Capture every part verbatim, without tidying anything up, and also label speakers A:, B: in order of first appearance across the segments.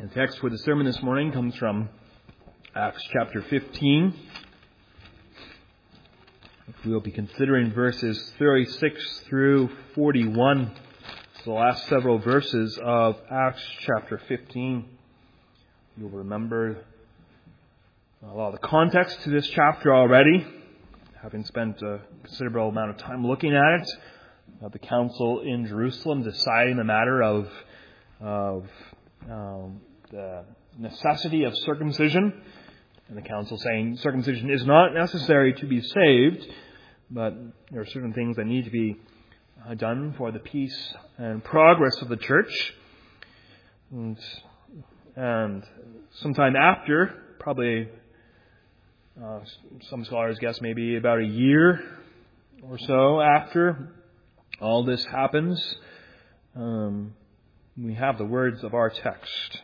A: The text for the sermon this morning comes from Acts chapter fifteen. We'll be considering verses thirty-six through forty-one. It's the last several verses of Acts chapter fifteen. You'll remember a lot of the context to this chapter already, having spent a considerable amount of time looking at it. Uh, the council in Jerusalem deciding the matter of, of um, the necessity of circumcision. And the council saying circumcision is not necessary to be saved, but there are certain things that need to be uh, done for the peace and progress of the church. And, and sometime after, probably uh, some scholars guess maybe about a year or so after all this happens, um, we have the words of our text.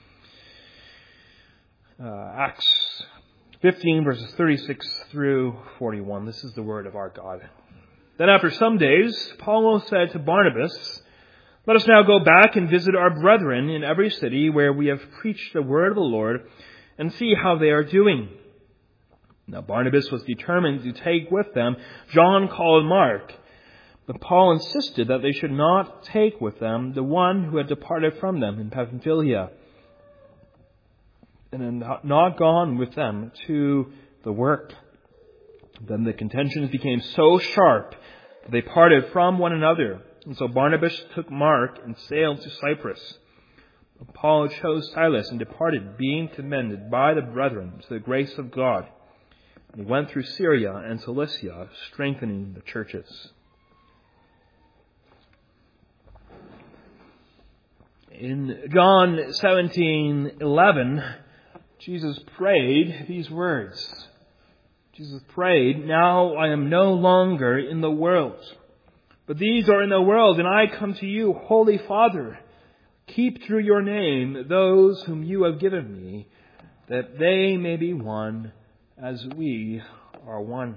A: Uh, Acts fifteen, verses thirty-six through forty-one. This is the word of our God. Then after some days, Paul said to Barnabas, "Let us now go back and visit our brethren in every city where we have preached the word of the Lord, and see how they are doing." Now Barnabas was determined to take with them John called Mark, but Paul insisted that they should not take with them the one who had departed from them in Pamphylia, and had not gone with them to the work. Then the contentions became so sharp that they parted from one another. And so Barnabas took Mark and sailed to Cyprus. But Paul chose Silas and departed, being commended by the brethren to the grace of God. And he went through Syria and Cilicia, strengthening the churches. In John seventeen eleven, Jesus prayed these words. Jesus prayed, "Now I am no longer in the world, but these are in the world, and I come to you, Holy Father. Keep through your name those whom you have given me, that they may be one as we are one."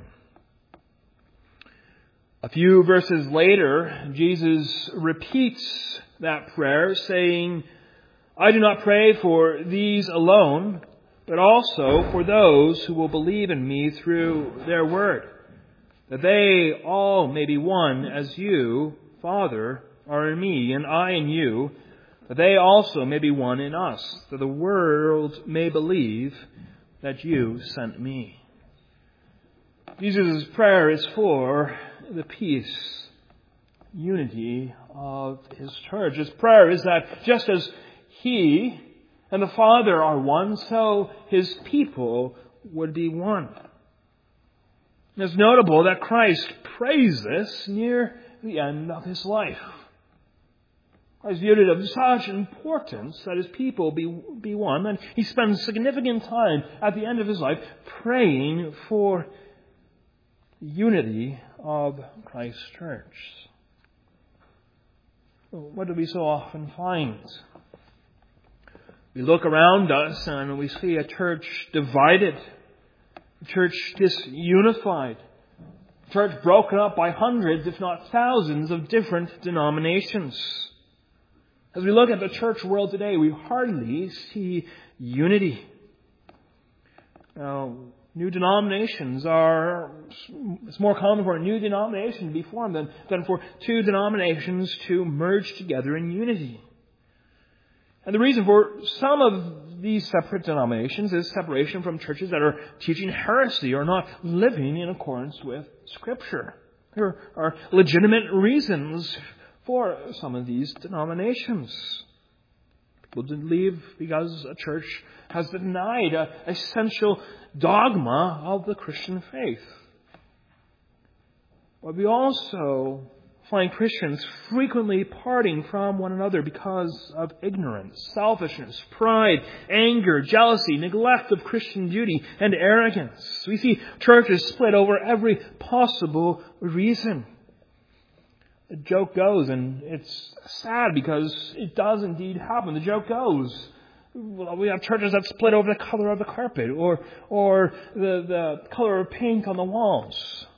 A: A few verses later, Jesus repeats that prayer, saying, "I do not pray for these alone, but also for those who will believe in me through their word, that they all may be one as you, Father, are in me, and I in you, that they also may be one in us, that the world may believe that you sent me." Jesus' prayer is for the peace, unity of His church. His prayer is that just as He and the Father are one, so His people would be one. It's notable that Christ prays this near the end of His life. Christ viewed it of such importance that His people be, be one, and He spends significant time at the end of His life praying for the unity of Christ's church. What do we so often find? We look around us and we see a church divided, a church disunified, a church broken up by hundreds, if not thousands, of different denominations. As we look at the church world today, we hardly see unity. Now, new denominations are, it's more common for a new denomination to be formed than, than for two denominations to merge together in unity. And the reason for some of these separate denominations is separation from churches that are teaching heresy or not living in accordance with Scripture. There are legitimate reasons for some of these denominations. People leave because a church has denied an essential dogma of the Christian faith. But we also find Christians frequently parting from one another because of ignorance, selfishness, pride, anger, jealousy, neglect of Christian duty, and arrogance. We see churches split over every possible reason. The joke goes, and it's sad because it does indeed happen. The joke goes, we have churches that split over the color of the carpet or or the, the color of paint on the walls.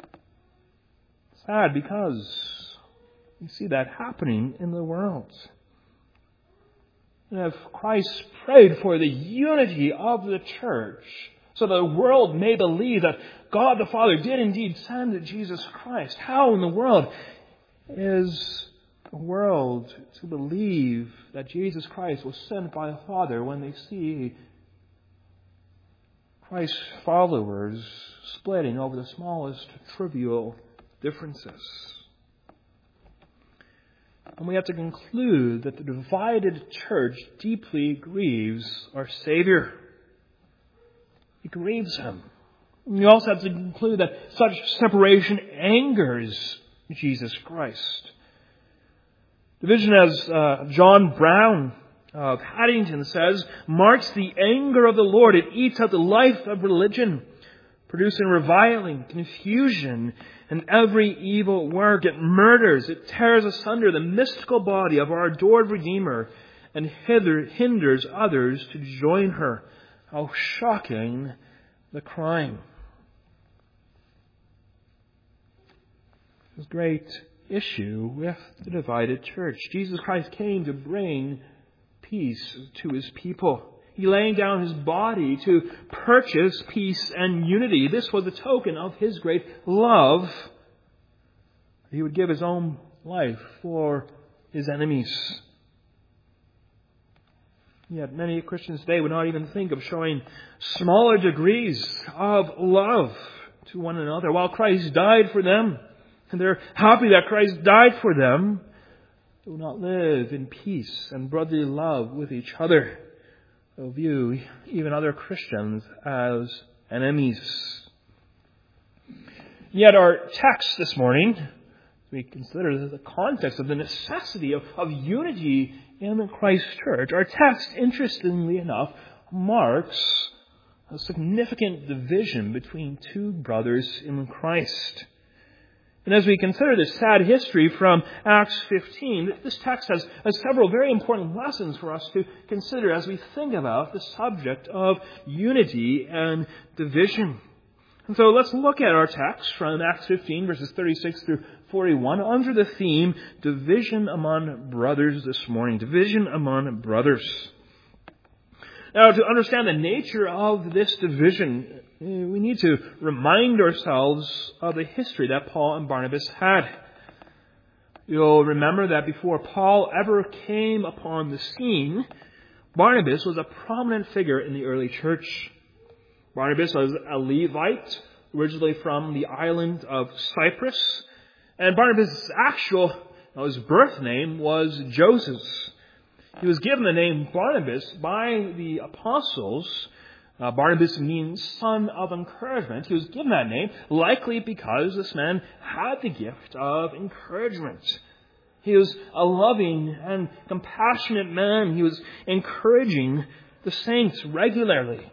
A: Sad because we see that happening in the world. And if Christ prayed for the unity of the church, so the world may believe that God the Father did indeed send Jesus Christ, how in the world is the world to believe that Jesus Christ was sent by the Father when they see Christ's followers splitting over the smallest trivial differences? And we have to conclude that the divided church deeply grieves our Savior. It grieves Him. We also have to conclude that such separation angers Jesus Christ. Division, as uh, John Brown of Haddington says, marks the anger of the Lord. It eats out the life of religion, producing reviling, confusion, and every evil work. It murders, it tears asunder the mystical body of our adored Redeemer, and hither, hinders others to join her. How shocking the crime! There's great issue with the divided church. Jesus Christ came to bring peace to His people. He laid down His body to purchase peace and unity. This was a token of His great love. He would give His own life for His enemies. Yet many Christians today would not even think of showing smaller degrees of love to one another. While Christ died for them, and they're happy that Christ died for them, they will not live in peace and brotherly love with each other. They'll view even other Christians as enemies. Yet our text this morning, we consider the context of the necessity of, of unity in Christ's church. Our text, interestingly enough, marks a significant division between two brothers in Christ. And as we consider this sad history from Acts fifteen, this text has, has several very important lessons for us to consider as we think about the subject of unity and division. And so let's look at our text from Acts fifteen, verses thirty-six through forty-one, under the theme, division among brothers this morning. Division among brothers. Now, to understand the nature of this division, we need to remind ourselves of the history that Paul and Barnabas had. You'll remember that before Paul ever came upon the scene, Barnabas was a prominent figure in the early church. Barnabas was a Levite, originally from the island of Cyprus. And Barnabas' actual, his birth name was Joseph. He was given the name Barnabas by the apostles. Uh, Barnabas means son of encouragement. He was given that name likely because this man had the gift of encouragement. He was a loving and compassionate man. He was encouraging the saints regularly.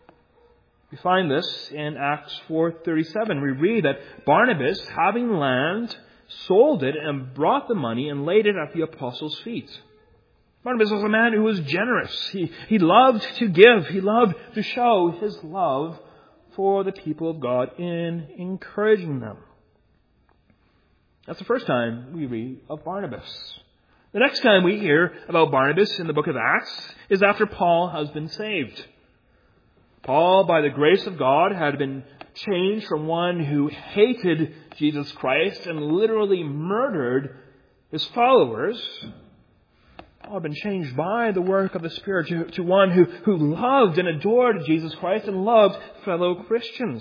A: We find this in Acts four thirty-seven. We read that Barnabas, having land, sold it and brought the money and laid it at the apostles' feet. Barnabas was a man who was generous. He, he loved to give. He loved to show his love for the people of God in encouraging them. That's the first time we read of Barnabas. The next time we hear about Barnabas in the book of Acts is after Paul has been saved. Paul, by the grace of God, had been changed from one who hated Jesus Christ and literally murdered his followers. Paul had been changed by the work of the Spirit to, to one who, who loved and adored Jesus Christ and loved fellow Christians.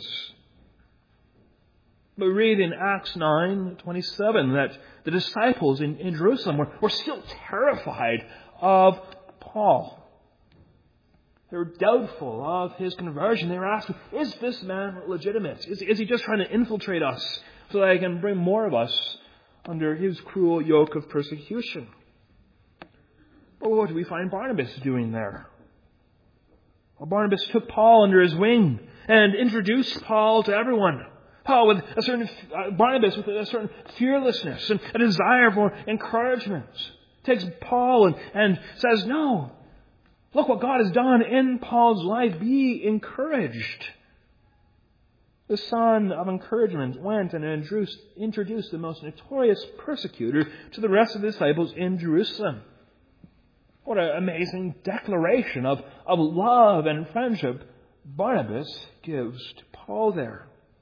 A: But we read in Acts nine twenty-seven that the disciples in, in Jerusalem were, were still terrified of Paul. They were doubtful of his conversion. They were asking, is this man legitimate? Is, is he just trying to infiltrate us so that he can bring more of us under his cruel yoke of persecution? But what do we find Barnabas doing there? Well, Barnabas took Paul under his wing and introduced Paul to everyone. Paul with a certain, uh, Barnabas with a certain fearlessness and a desire for encouragement takes Paul and, and says, no, look what God has done in Paul's life. Be encouraged. The son of encouragement went and introduced, introduced the most notorious persecutor to the rest of the disciples in Jerusalem. What an amazing declaration of, of love and friendship Barnabas gives to Paul there.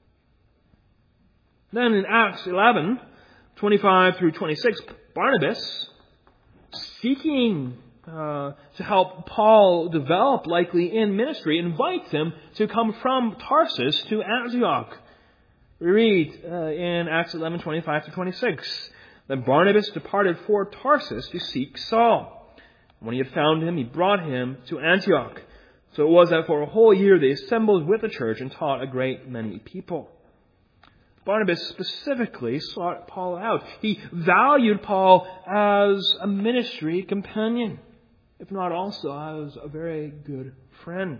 A: Then in Acts eleven, twenty-five through twenty-six, Barnabas, seeking uh, to help Paul develop likely in ministry, invites him to come from Tarsus to Antioch. We read uh, in Acts eleven, twenty-five to twenty-six, that Barnabas departed for Tarsus to seek Saul. When he had found him, he brought him to Antioch. So it was that for a whole year they assembled with the church and taught a great many people. Barnabas specifically sought Paul out. He valued Paul as a ministry companion, if not also as a very good friend.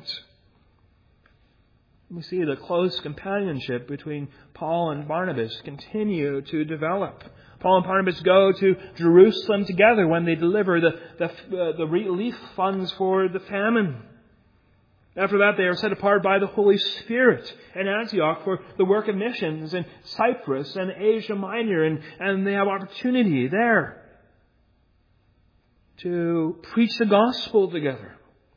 A: We see the close companionship between Paul and Barnabas continue to develop. Paul and Barnabas go to Jerusalem together when they deliver the, the, uh, the relief funds for the famine. After that, they are set apart by the Holy Spirit in Antioch for the work of missions in Cyprus and Asia Minor, and, and they have opportunity there to preach the gospel together.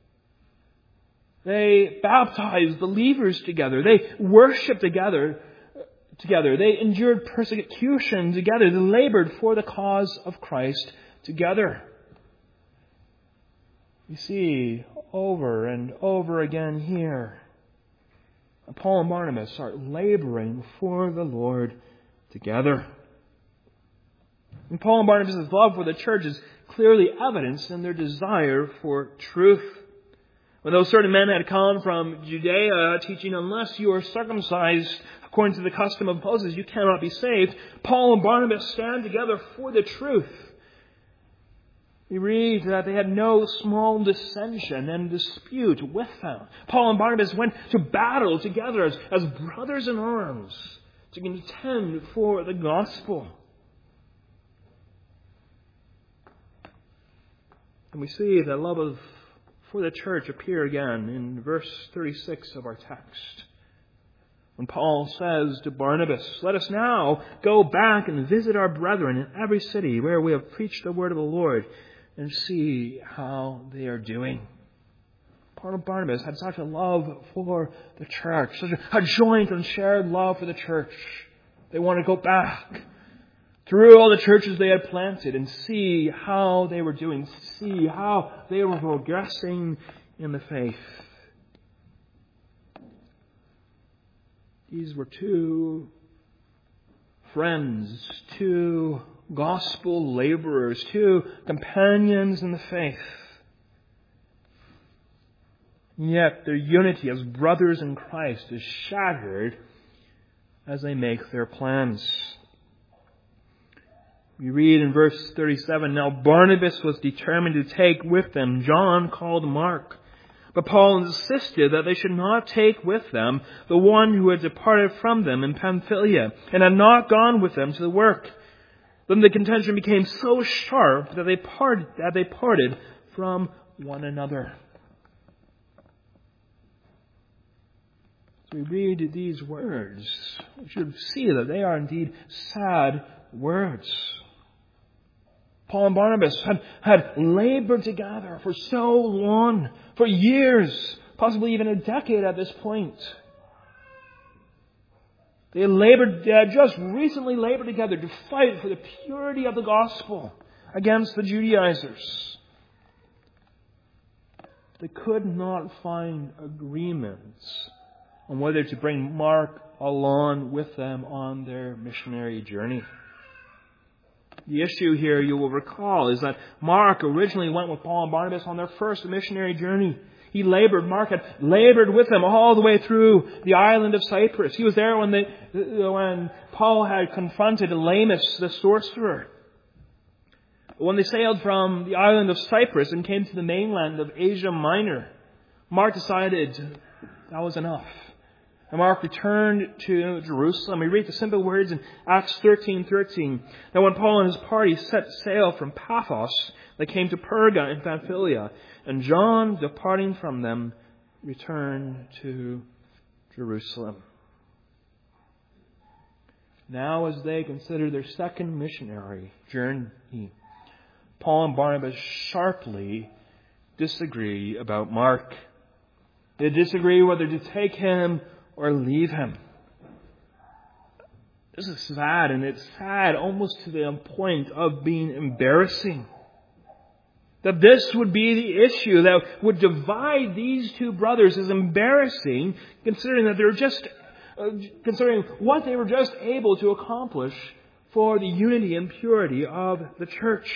A: They baptize believers together. They worship together. Together, they endured persecution together. They labored for the cause of Christ together. You see, over and over again here, Paul and Barnabas are laboring for the Lord together. And Paul and Barnabas' love for the church is clearly evidenced in their desire for truth. When those certain men had come from Judea, teaching, unless you are circumcised according to the custom of Moses, you cannot be saved, Paul and Barnabas stand together for the truth. We read that they had no small dissension and dispute with them. Paul and Barnabas went to battle together as, as brothers in arms to contend for the gospel. And we see the love of for the church appear again in verse thirty-six of our text. When Paul says to Barnabas, "Let us now go back and visit our brethren in every city where we have preached the word of the Lord and see how they are doing." Paul and Barnabas had such a love for the church, such a, a joint and shared love for the church. They want to go back through all the churches they had planted and see how they were doing, see how they were progressing in the faith. These were two friends, two gospel laborers, two companions in the faith. Yet their unity as brothers in Christ is shattered as they make their plans. We read in verse thirty-seven, "Now Barnabas was determined to take with them John called Mark. But Paul insisted that they should not take with them the one who had departed from them in Pamphylia and had not gone with them to the work. Then the contention became so sharp that they parted, that they parted from one another." As we read these words, we should see that they are indeed sad words. Paul and Barnabas had, had labored together for so long, for years, possibly even a decade at this point. They had labored, they had just recently labored together to fight for the purity of the gospel against the Judaizers. They could not find agreements on whether to bring Mark along with them on their missionary journey. The issue here, you will recall, is that Mark originally went with Paul and Barnabas on their first missionary journey. He labored, Mark had labored with them all the way through the island of Cyprus. He was there when they, when Paul had confronted Elymas the sorcerer. When they sailed from the island of Cyprus and came to the mainland of Asia Minor, Mark decided that was enough. And Mark returned to Jerusalem. We read the simple words in Acts thirteen thirteen. "Now when Paul and his party set sail from Paphos, they came to Perga in Pamphylia, and John, departing from them, returned to Jerusalem." Now as they consider their second missionary journey, Paul and Barnabas sharply disagree about Mark. They disagree whether to take him or leave him. This is sad, and it's sad almost to the point of being embarrassing. That this would be the issue that would divide these two brothers is embarrassing, considering that they're just, uh, considering what they were just able to accomplish for the unity and purity of the church.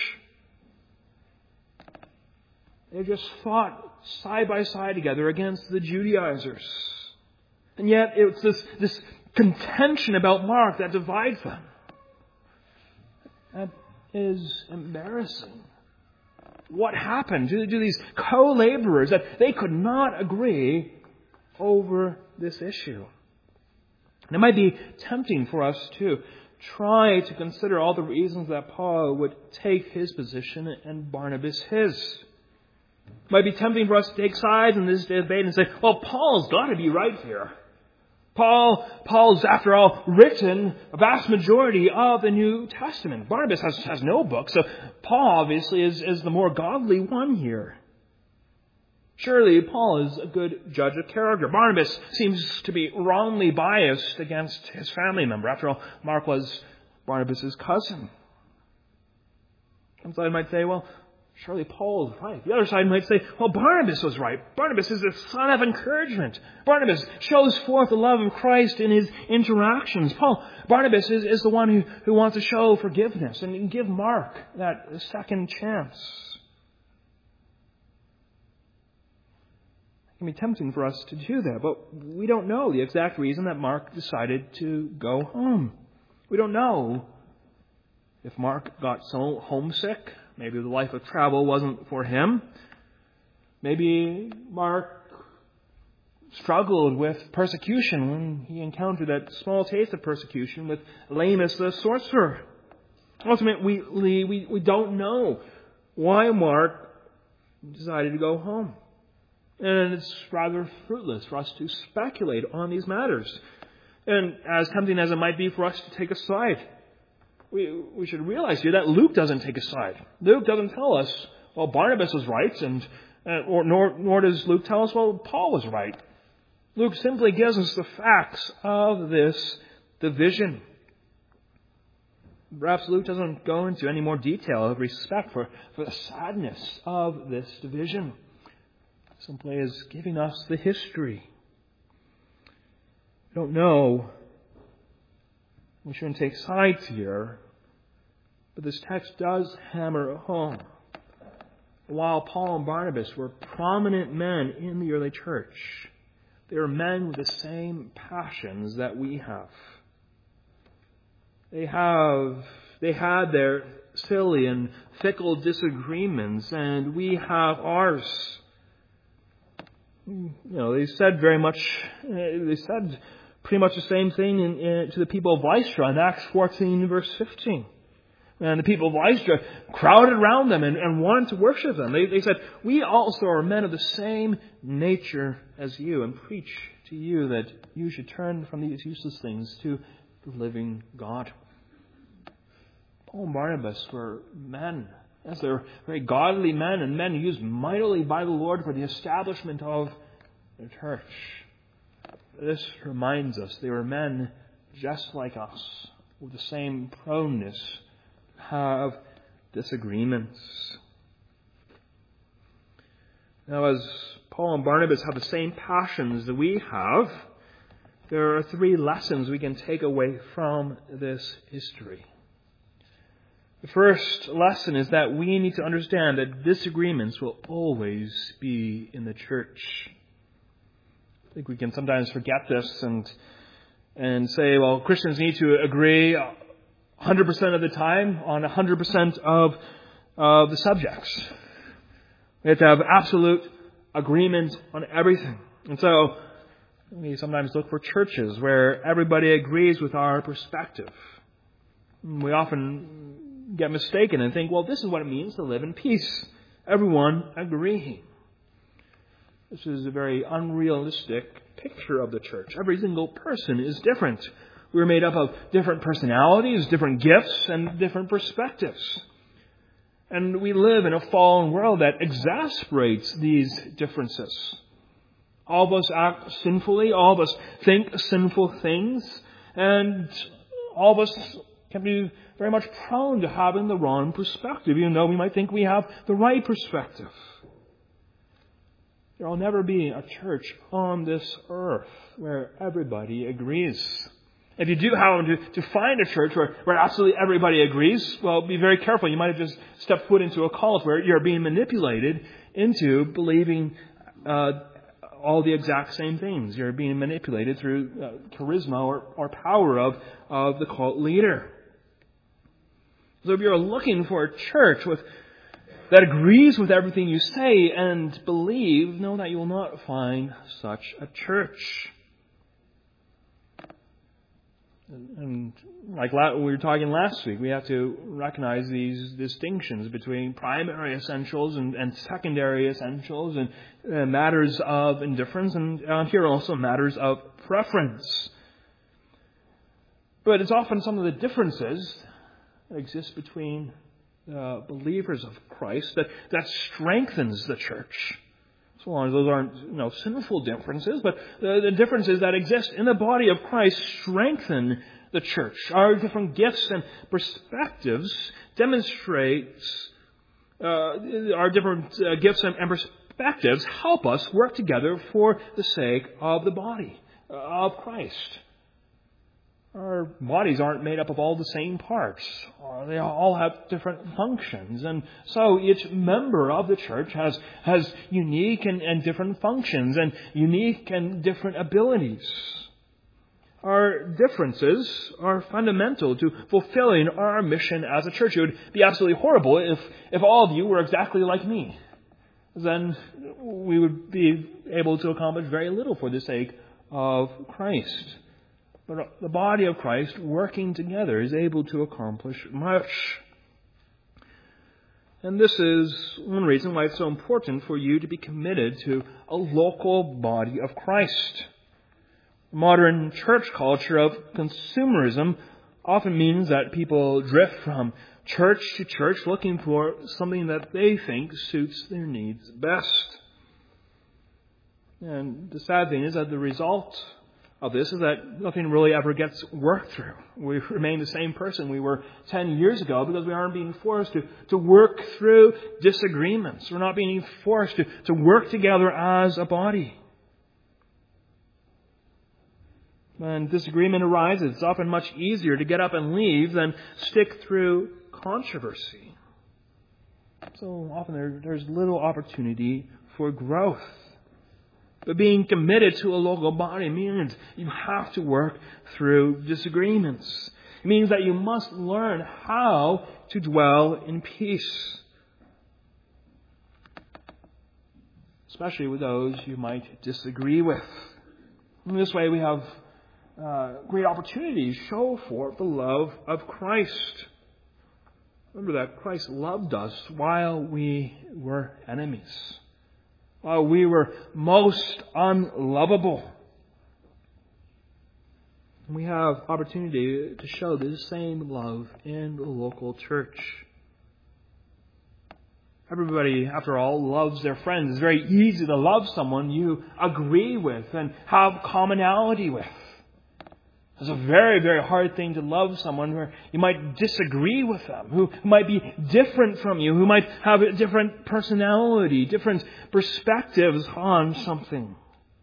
A: They just fought side by side together against the Judaizers. And yet it's this, this contention about Mark that divides them. That is embarrassing. What happened to, to these co-laborers that they could not agree over this issue? And it might be tempting for us to try to consider all the reasons that Paul would take his position and Barnabas his. It might be tempting for us to take sides in this debate and say, well, Paul's got to be right here. Paul, Paul's, after all, written a vast majority of the New Testament. Barnabas has, has no book, so Paul obviously is, is the more godly one here. Surely Paul is a good judge of character. Barnabas seems to be wrongly biased against his family member. After all, Mark was Barnabas' cousin. Some side might say, well, surely Paul is right. The other side might say, well, Barnabas was right. Barnabas is a son of encouragement. Barnabas shows forth the love of Christ in his interactions. Paul, Barnabas is, is the one who, who wants to show forgiveness and give Mark that second chance. It can be tempting for us to do that, but we don't know the exact reason that Mark decided to go home. We don't know if Mark got so homesick. Maybe the life of travel wasn't for him. Maybe Mark struggled with persecution when he encountered that small taste of persecution with Elymas the sorcerer. Ultimately, we, we, we don't know why Mark decided to go home. And it's rather fruitless for us to speculate on these matters. And as tempting as it might be for us to take a side, We, we should realize here that Luke doesn't take a side. Luke doesn't tell us, well, Barnabas was right, and uh, or nor, nor does Luke tell us, well, Paul was right. Luke simply gives us the facts of this division. Perhaps Luke doesn't go into any more detail of respect for, for the sadness of this division. Simply is giving us the history. We don't know. We shouldn't take sides here, but this text does hammer home. While Paul and Barnabas were prominent men in the early church, they were men with the same passions that we have. They have, they had their silly and fickle disagreements, and we have ours. You know, they said very much, they said pretty much the same thing in, in, to the people of Lystra in Acts fourteen, verse fifteen. And the people of Lystra crowded around them and, and wanted to worship them. They, they said, we also are men of the same nature as you, and preach to you that you should turn from these useless things to the living God. Paul and Barnabas were men. Yes, they were very godly men, and men used mightily by the Lord for the establishment of the church. This reminds us they were men just like us, with the same proneness to have disagreements. Now, as Paul and Barnabas have the same passions that we have, there are three lessons we can take away from this history. The first lesson is that we need to understand that disagreements will always be in the church. I think we can sometimes forget this and and say, well, Christians need to agree one hundred percent of the time on one hundred percent of, of the subjects. We have to have absolute agreement on everything. And so we sometimes look for churches where everybody agrees with our perspective. We often get mistaken and think, well, this is what it means to live in peace. Everyone agreeing. This is a very unrealistic picture of the church. Every single person is different. We're made up of different personalities, different gifts, and different perspectives. And we live in a fallen world that exasperates these differences. All of us act sinfully. All of us think sinful things. And all of us can be very much prone to having the wrong perspective, even though we might think we have the right perspective. There will never be a church on this earth where everybody agrees. If you do happen to, to find a church where, where absolutely everybody agrees, well, be very careful. You might have just stepped foot into a cult where you're being manipulated into believing uh, all the exact same things. You're being manipulated through uh, charisma or, or power of, of the cult leader. So if you're looking for a church with that agrees with everything you say and believe, know that you will not find such a church. And like we were talking last week, we have to recognize these distinctions between primary essentials and, and secondary essentials, and uh, matters of indifference, and uh, here also matters of preference. But it's often some of the differences that exist between uh, believers of Christ that, that strengthens the church. So long as those aren't, you know, sinful differences, but the, the differences that exist in the body of Christ strengthen the church. Our different gifts and perspectives demonstrates uh, our different uh, gifts and, and perspectives help us work together for the sake of the body uh, of Christ. Our bodies aren't made up of all the same parts. They all have different functions. And so each member of the church has, has unique and, and different functions and unique and different abilities. Our differences are fundamental to fulfilling our mission as a church. It would be absolutely horrible if, if all of you were exactly like me. Then we would be able to accomplish very little for the sake of Christ. But the body of Christ, working together, is able to accomplish much. And this is one reason why it's so important for you to be committed to a local body of Christ. Modern church culture of consumerism often means that people drift from church to church looking for something that they think suits their needs best. And the sad thing is that the result of this is that nothing really ever gets worked through. We remain the same person we were ten years ago because we aren't being forced to, to work through disagreements. We're not being forced to, to work together as a body. When disagreement arises, it's often much easier to get up and leave than stick through controversy. So often there, there's little opportunity for growth. But being committed to a local body means you have to work through disagreements. It means that you must learn how to dwell in peace, especially with those you might disagree with. In this way, we have uh, great opportunities to show forth the love of Christ. Remember that Christ loved us while we were enemies. While we were most unlovable. We have opportunity to show this same love in the local church. Everybody, after all, loves their friends. It's very easy to love someone you agree with and have commonality with. It's a very, very hard thing to love someone where you might disagree with them, who might be different from you, who might have a different personality, different perspectives on something.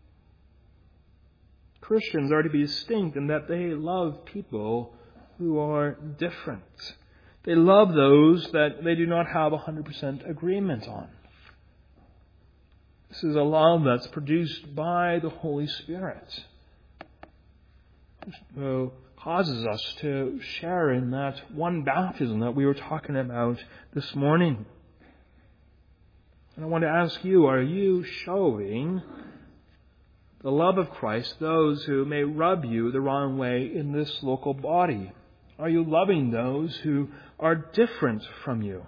A: Christians are to be distinct in that they love people who are different. They love those that they do not have one hundred percent agreement on. This is a love that's produced by the Holy Spirit. Who causes us to share in that one baptism that we were talking about this morning. And I want to ask you, are you showing the love of Christ those who may rub you the wrong way in this local body? Are you loving those who are different from you?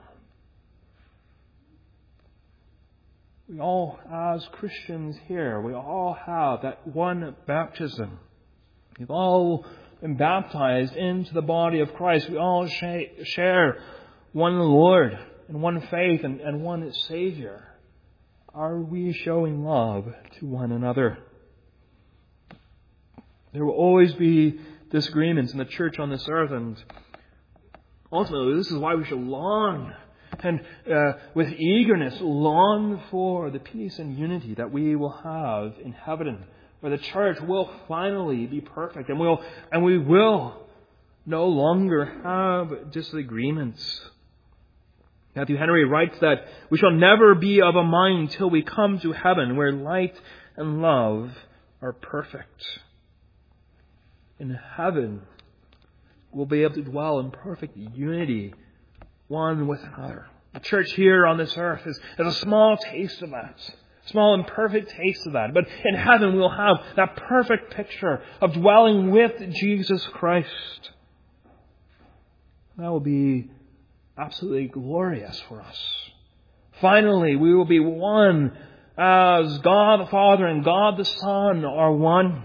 A: We all, as Christians here, we all have that one baptism. We've all been baptized into the body of Christ. We all share one Lord in one faith and, and one Savior, are we showing love to one another? There will always be disagreements in the church on this earth, and ultimately this is why we should long and uh, with eagerness long for the peace and unity that we will have in heaven, where the church will finally be perfect, and we'll and we will no longer have disagreements. Matthew Henry writes that we shall never be of a mind till we come to heaven, where light and love are perfect. In heaven, we'll be able to dwell in perfect unity, one with another. The church here on this earth is, is a small taste of that. Small and perfect taste of that. But in heaven, we'll have that perfect picture of dwelling with Jesus Christ. That will be absolutely glorious for us. Finally, we will be one as God the Father and God the Son are one.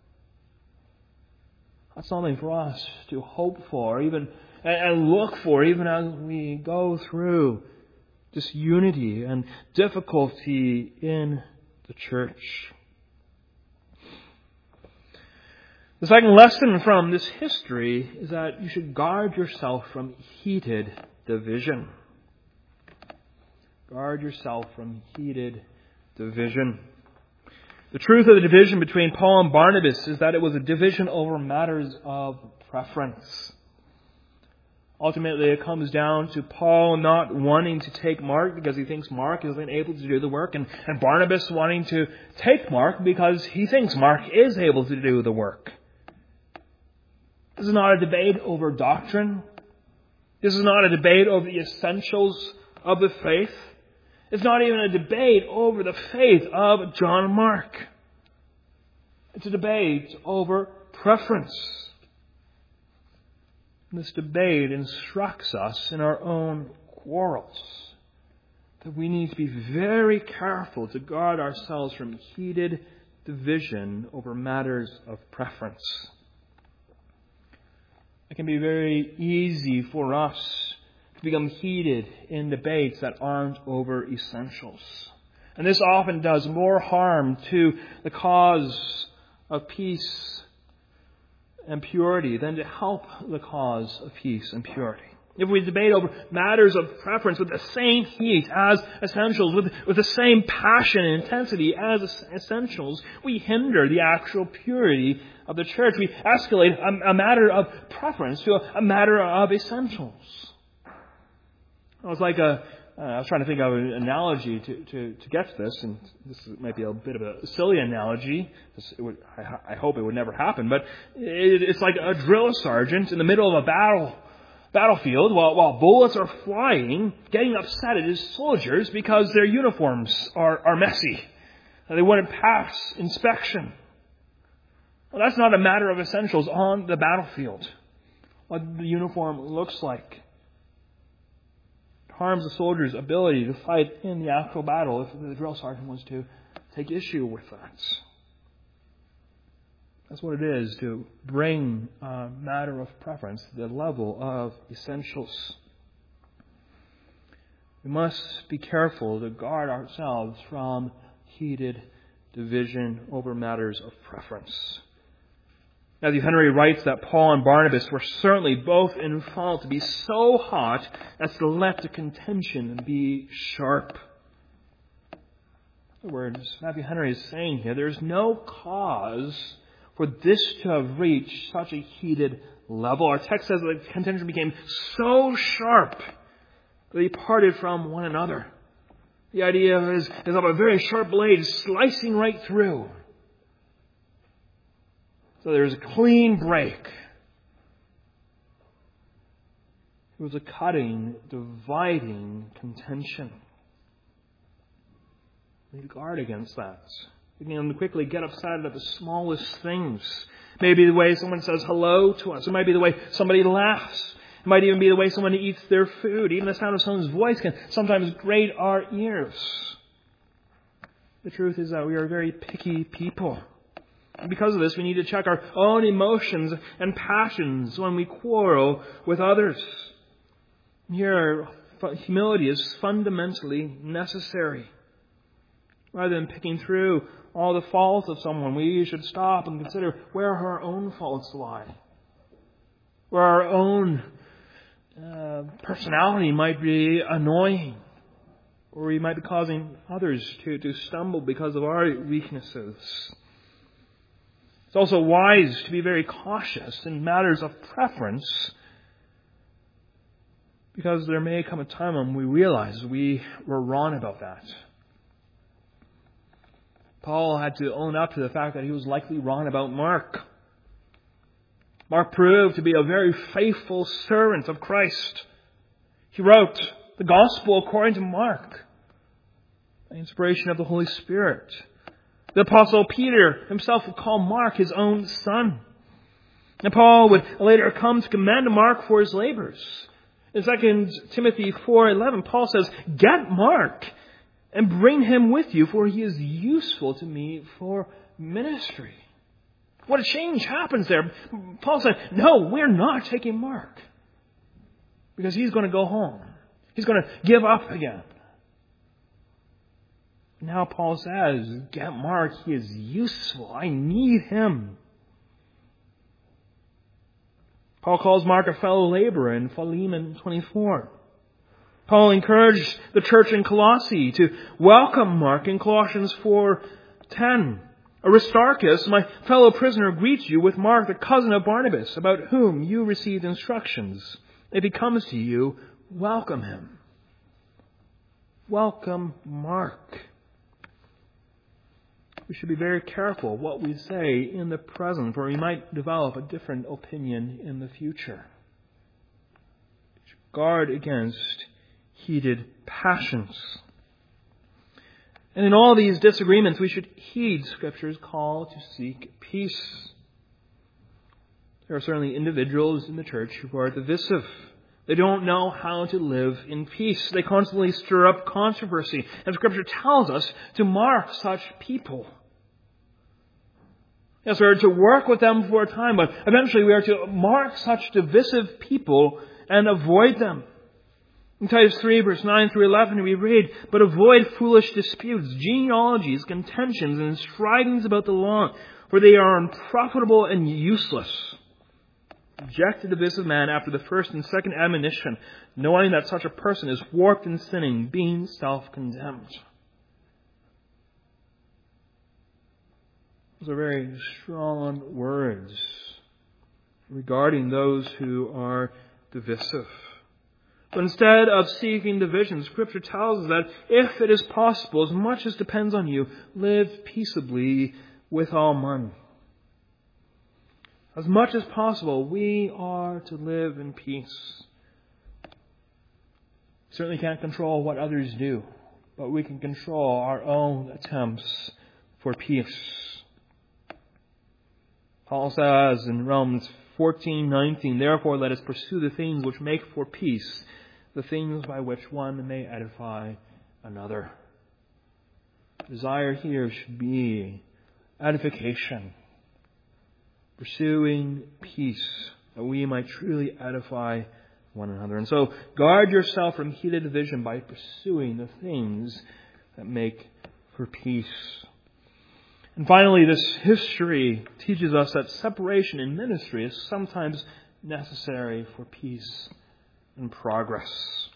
A: That's something for us to hope for, even and look for, even as we go through this unity and difficulty in the church. The second lesson from this history is that you should guard yourself from heated division. Guard yourself from heated division. The truth of the division between Paul and Barnabas is that it was a division over matters of preference. Ultimately, it comes down to Paul not wanting to take Mark because he thinks Mark isn't able to do the work, and, and Barnabas wanting to take Mark because he thinks Mark is able to do the work. This is not a debate over doctrine. This is not a debate over the essentials of the faith. It's not even a debate over the faith of John and Mark. It's a debate over preference. This debate instructs us in our own quarrels that we need to be very careful to guard ourselves from heated division over matters of preference. It can be very easy for us to become heated in debates that aren't over essentials. And this often does more harm to the cause of peace and purity than to help the cause of peace and purity. If we debate over matters of preference with the same heat as essentials, with, with the same passion and intensity as essentials, we hinder the actual purity of the church. We escalate a, a matter of preference to a, a matter of essentials. It was like a, uh, I was trying to think of an analogy to, to, to get to this, and this might be a bit of a silly analogy. It would, I, I hope it would never happen, but it, it's like a drill sergeant in the middle of a battle battlefield while, while bullets are flying, getting upset at his soldiers because their uniforms are, are messy. They wouldn't pass inspection. Well, that's not a matter of essentials on the battlefield. What the uniform looks like harms the soldier's ability to fight in the actual battle if the drill sergeant was to take issue with that. That's what it is to bring a matter of preference to the level of essentials. We must be careful to guard ourselves from heated division over matters of preference. Matthew Henry writes that Paul and Barnabas were certainly both in fault to be so hot as to let the contention be sharp. In other words, Matthew Henry is saying here, there is no cause for this to have reached such a heated level. Our text says that the contention became so sharp that they parted from one another. The idea is, is of a very sharp blade slicing right through. So there's a clean break. It was a cutting, dividing contention. We need to guard against that. We can quickly get upset at the smallest things. Maybe the way someone says hello to us. It might be the way somebody laughs. It might even be the way someone eats their food. Even the sound of someone's voice can sometimes grate our ears. The truth is that we are very picky people. And because of this, we need to check our own emotions and passions when we quarrel with others. Here are humility is fundamentally necessary. Rather than picking through all the faults of someone, we should stop and consider where our own faults lie. Where our own uh, personality might be annoying. Or we might be causing others to, to stumble because of our weaknesses. It's also wise to be very cautious in matters of preference, because there may come a time when we realize we were wrong about that. Paul had to own up to the fact that he was likely wrong about Mark. Mark proved to be a very faithful servant of Christ. He wrote the Gospel according to Mark, by inspiration of the Holy Spirit. The Apostle Peter himself would call Mark his own son. And Paul would later come to commend Mark for his labors. In Second Timothy four eleven, Paul says, "Get Mark and bring him with you, for he is useful to me for ministry." What a change happens there. Paul said, no, we're not taking Mark, because he's going to go home. He's going to give up again. Now Paul says, get Mark, he is useful. I need him. Paul calls Mark a fellow laborer in Philemon twenty-four. Paul encouraged the church in Colossae to welcome Mark in Colossians four ten. Aristarchus, my fellow prisoner, greets you with Mark, the cousin of Barnabas, about whom you received instructions. If he comes to you, welcome him. Welcome Mark. We should be very careful what we say in the present, for we might develop a different opinion in the future. We should guard against heated passions. And in all these disagreements, we should heed Scripture's call to seek peace. There are certainly individuals in the church who are divisive. They don't know how to live in peace. They constantly stir up controversy. And Scripture tells us to mark such people. Yes, we are to work with them for a time, but eventually we are to mark such divisive people and avoid them. In Titus three, verse nine through eleven, we read, "But avoid foolish disputes, genealogies, contentions, and strivings about the law, for they are unprofitable and useless. Reject the divisive man after the first and second admonition, knowing that such a person is warped in sinning, being self-condemned." Those are very strong words regarding those who are divisive. But instead of seeking division, Scripture tells us that if it is possible, as much as depends on you, live peaceably with all men. As much as possible, we are to live in peace. We certainly can't control what others do, but we can control our own attempts for peace. Paul says in Romans fourteen nineteen, "Therefore let us pursue the things which make for peace, the things by which one may edify another." The desire here should be edification, pursuing peace, that we might truly edify one another. And so guard yourself from heated division by pursuing the things that make for peace. And finally, this history teaches us that separation in ministry is sometimes necessary for peace and progress.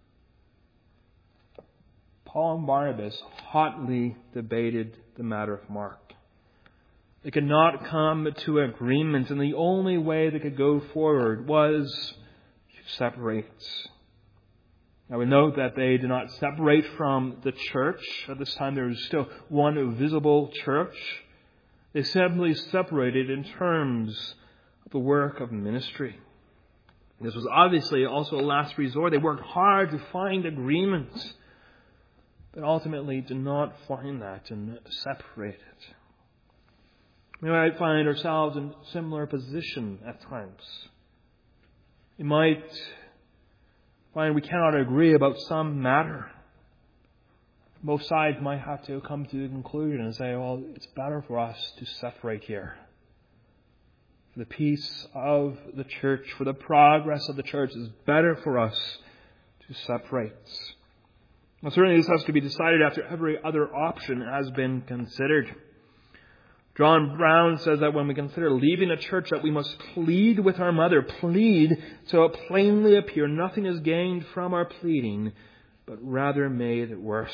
A: Paul and Barnabas hotly debated the matter of Mark. They could not come to agreement, and the only way they could go forward was to separate. Now we note that they did not separate from the church. At this time there was still one visible church. They simply separated in terms of the work of ministry. This was obviously also a last resort. They worked hard to find agreement, but ultimately did not find that and separated. We might find ourselves in a similar position at times. We might find we cannot agree about some matter. Both sides might have to come to the conclusion and say, well, it's better for us to separate here. For the peace of the church, for the progress of the church, it's better for us to to separate. Now, certainly this has to be decided after every other option has been considered. John Brown says that when we consider leaving a church, that we must plead with our mother, plead so it plainly appear nothing is gained from our pleading, but rather made worse.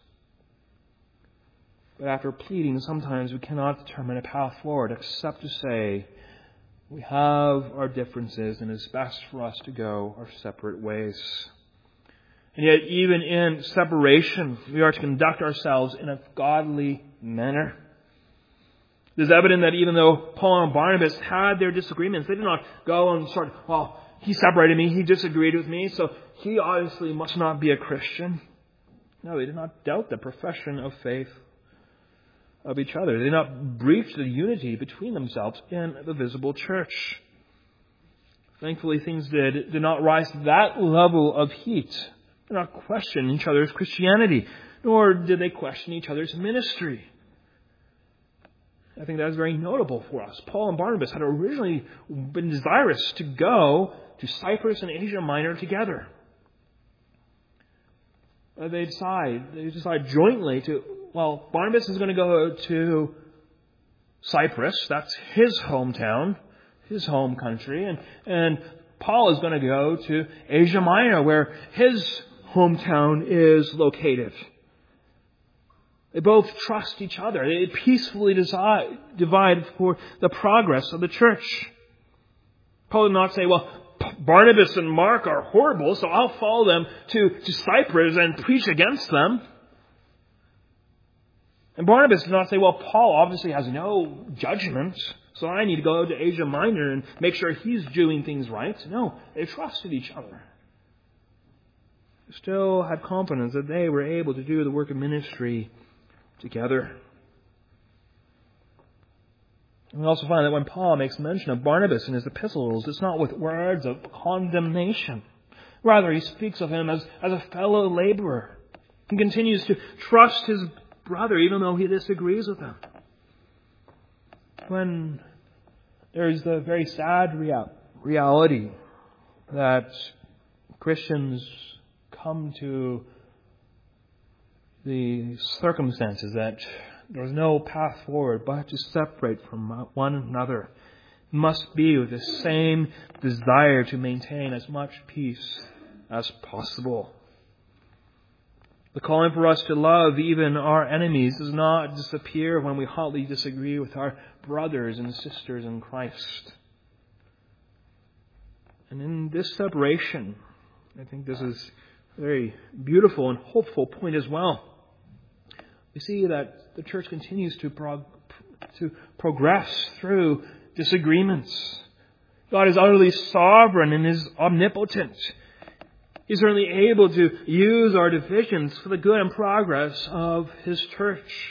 A: But after pleading, sometimes we cannot determine a path forward except to say we have our differences and it's best for us to go our separate ways. And yet, even in separation, we are to conduct ourselves in a godly manner. It is evident that even though Paul and Barnabas had their disagreements, they did not go and sort of, well, he separated me, he disagreed with me, so he obviously must not be a Christian. No, they did not doubt the profession of faith of each other. They did not breach the unity between themselves in the visible church. Thankfully, things did, did not rise to that level of heat. They did not question each other's Christianity, nor did they question each other's ministry. I think that is very notable for us. Paul and Barnabas had originally been desirous to go to Cyprus and Asia Minor together. They decide, they decide jointly to, well, Barnabas is going to go to Cyprus. That's his hometown, his home country. And, and Paul is going to go to Asia Minor, where his hometown is located. They both trust each other. They peacefully decide, divide for the progress of the church. Paul did not say, well, Barnabas and Mark are horrible, so I'll follow them to, to Cyprus and preach against them. And Barnabas did not say, well, Paul obviously has no judgment, so I need to go to Asia Minor and make sure he's doing things right. No, they trusted each other. They still had confidence that they were able to do the work of ministry together. We also find that when Paul makes mention of Barnabas in his epistles, it's not with words of condemnation. Rather, he speaks of him as, as a fellow laborer. He continues to trust his brother even though he disagrees with him. When there's the very sad real, reality that Christians come to the circumstances that there is no path forward but to separate from one another, it must be with the same desire to maintain as much peace as possible. The calling for us to love even our enemies does not disappear when we hotly disagree with our brothers and sisters in Christ. And in this separation, I think this is a very beautiful and hopeful point as well. We see that the church continues to prog- to progress through disagreements. God is utterly sovereign and is omnipotent. He's certainly able to use our divisions for the good and progress of His church.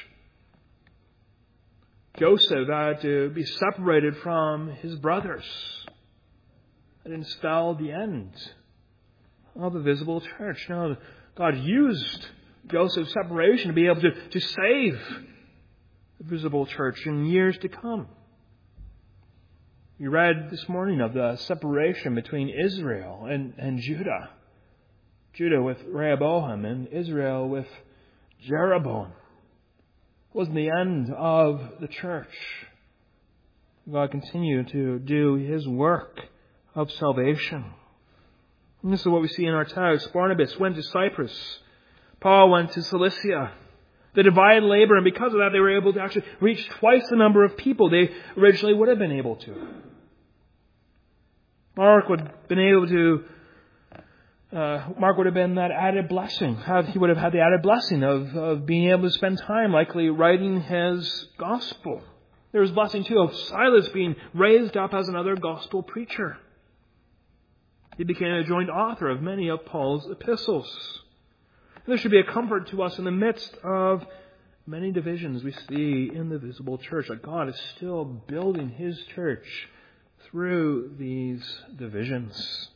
A: Joseph had to be separated from his brothers. It instilled the end of the visible church. Now, God used Joseph's separation to be able to, to save the visible church in years to come. We read this morning of the separation between Israel and, and Judah. Judah with Rehoboam and Israel with Jeroboam. It wasn't the end of the church. God continued to do His work of salvation. And this is what we see in our text. Barnabas went to Cyprus. Paul went to Cilicia. They divided labor, and because of that, they were able to actually reach twice the number of people they originally would have been able to. Mark would have been able to, uh, Mark would have been that added blessing. He would have had the added blessing of, of being able to spend time likely writing his gospel. There was blessing too of Silas being raised up as another gospel preacher. He became a joint author of many of Paul's epistles. There should be a comfort to us in the midst of many divisions we see in the visible church, that God is still building His church through these divisions.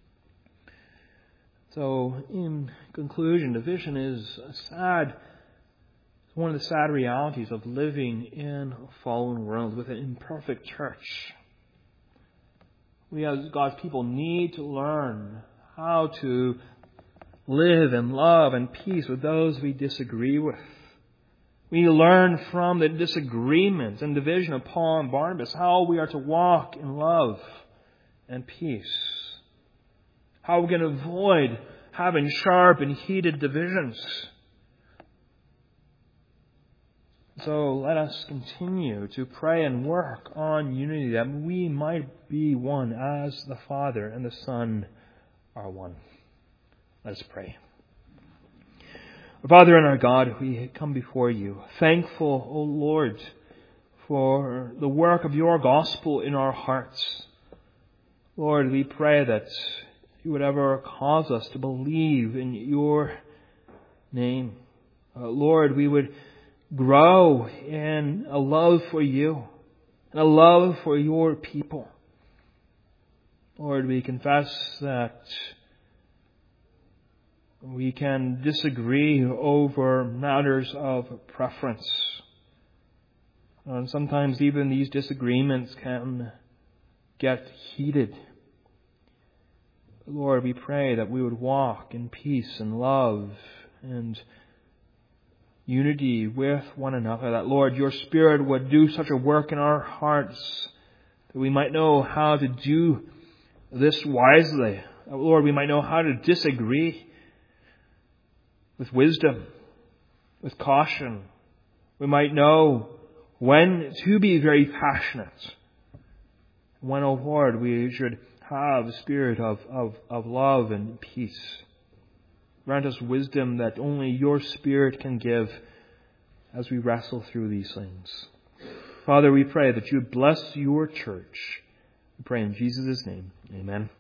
A: So, in conclusion, division is a sad, one of the sad realities of living in a fallen world with an imperfect church. We as God's people need to learn how to live in love and peace with those we disagree with. We learn from the disagreement and division of Paul and Barnabas how we are to walk in love and peace. How we can avoid having sharp and heated divisions. So let us continue to pray and work on unity, that we might be one as the Father and the Son are one. Let us pray. Our Father and our God, we come before you, thankful, O Lord, for the work of your gospel in our hearts. Lord, we pray that you would ever cause us to believe in your name. Uh, Lord, we would grow in a love for you and a love for your people. Lord, we confess that we can disagree over matters of preference. And sometimes even these disagreements can get heated. Lord, we pray that we would walk in peace and love and unity with one another. That, Lord, your Spirit would do such a work in our hearts that we might know how to do this wisely. That, Lord, we might know how to disagree with wisdom, with caution. We might know when to be very passionate. When, O Lord, we should have a spirit of, of, of love and peace. Grant us wisdom that only your Spirit can give as we wrestle through these things. Father, we pray that you would bless your church. We pray in Jesus' name. Amen.